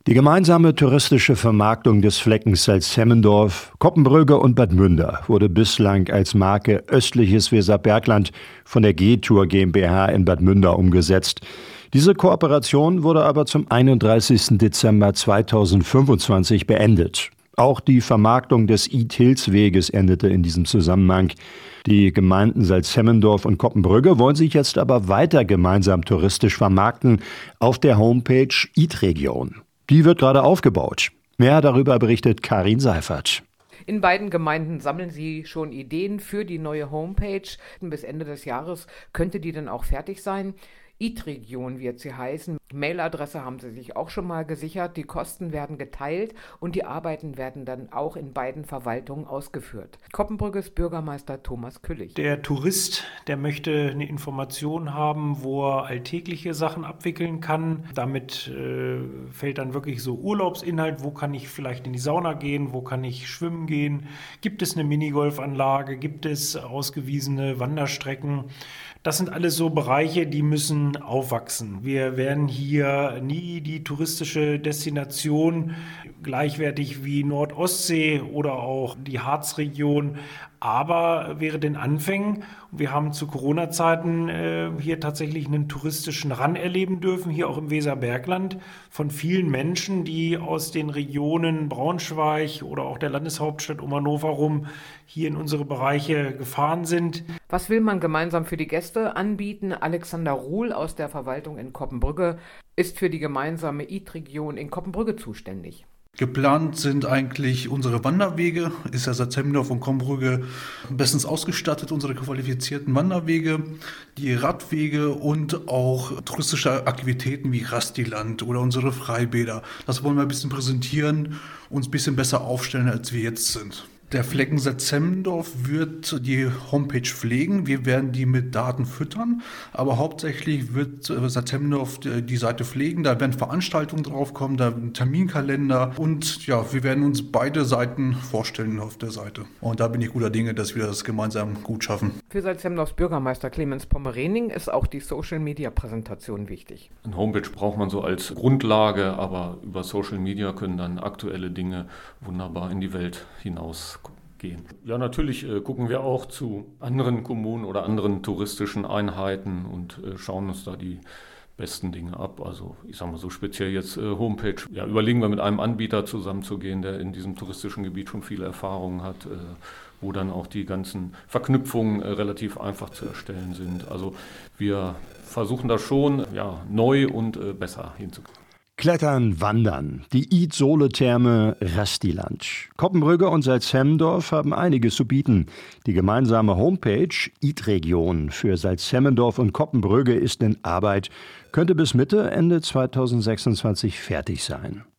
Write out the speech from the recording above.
Die gemeinsame touristische Vermarktung des Fleckens Salzhemmendorf, Koppenbrügge und Bad Münder wurde bislang als Marke Östliches Weserbergland von der G-Tour GmbH in Bad Münder umgesetzt. Diese Kooperation wurde aber zum 31. Dezember 2025 beendet. Auch die Vermarktung des Eat-Hills-Weges endete in diesem Zusammenhang. Die Gemeinden Salzhemmendorf und Koppenbrügge wollen sich jetzt aber weiter gemeinsam touristisch vermarkten auf der Homepage Eat-Region. Die wird gerade aufgebaut. Mehr darüber berichtet Karin Seifert. In beiden Gemeinden sammeln sie schon Ideen für die neue Homepage. Bis Ende des Jahres könnte die dann auch fertig sein. Eat-Region wird sie heißen. Mailadresse haben sie sich auch schon mal gesichert. Die Kosten werden geteilt und die Arbeiten werden dann auch in beiden Verwaltungen ausgeführt. Koppenbrügges Bürgermeister Thomas Küllich. Der Tourist, der möchte eine Information haben, wo er alltägliche Sachen abwickeln kann. Damit fällt dann wirklich so Urlaubsinhalt. Wo kann ich vielleicht in die Sauna gehen? Wo kann ich schwimmen gehen? Gibt es eine Minigolfanlage? Gibt es ausgewiesene Wanderstrecken? Das sind alles so Bereiche, die müssen aufwachsen. Wir werden hier nie die touristische Destination gleichwertig wie Nordostsee oder auch die Harzregion, aber während den Anfängen. Wir haben zu Corona-Zeiten hier tatsächlich einen touristischen Run erleben dürfen, hier auch im Weserbergland, von vielen Menschen, die aus den Regionen Braunschweig oder auch der Landeshauptstadt um Hannover rum hier in unsere Bereiche gefahren sind. Was will man gemeinsam für die Gäste anbieten? Alexander Ruhl aus der Verwaltung in Koppenbrügge ist für die gemeinsame Eat-Region in Koppenbrügge zuständig. Geplant sind eigentlich unsere Wanderwege, ist ja Salzhemmendorf und Koppenbrügge bestens ausgestattet, unsere qualifizierten Wanderwege, die Radwege und auch touristische Aktivitäten wie Rastiland oder unsere Freibäder. Das wollen wir ein bisschen präsentieren, uns ein bisschen besser aufstellen, als wir jetzt sind. Der Flecken Salzhemmendorf wird die Homepage pflegen. Wir werden die mit Daten füttern, aber hauptsächlich wird Salzhemmendorf die Seite pflegen. Da werden Veranstaltungen draufkommen, da ein Terminkalender und ja, wir werden uns beide Seiten vorstellen auf der Seite. Und da bin ich guter Dinge, dass wir das gemeinsam gut schaffen. Für Salzhemmendorfs Bürgermeister Clemens Pommerening ist auch die Social-Media-Präsentation wichtig. Eine Homepage braucht man so als Grundlage, aber über Social Media können dann aktuelle Dinge wunderbar in die Welt hinaus gehen. Ja, natürlich gucken wir auch zu anderen Kommunen oder anderen touristischen Einheiten und schauen uns da die besten Dinge ab. Also ich sage mal so speziell jetzt Homepage. Ja, überlegen wir mit einem Anbieter zusammenzugehen, der in diesem touristischen Gebiet schon viele Erfahrungen hat, wo dann auch die ganzen Verknüpfungen relativ einfach zu erstellen sind. Also wir versuchen da schon neu und besser hinzukriegen. Klettern, Wandern, die Eat-Sole-Therme Rastiland. Koppenbrügge und Salzhemmendorf haben einiges zu bieten. Die gemeinsame Homepage Eat-Region für Salzhemmendorf und Koppenbrügge ist in Arbeit, könnte bis Mitte, Ende 2026 fertig sein.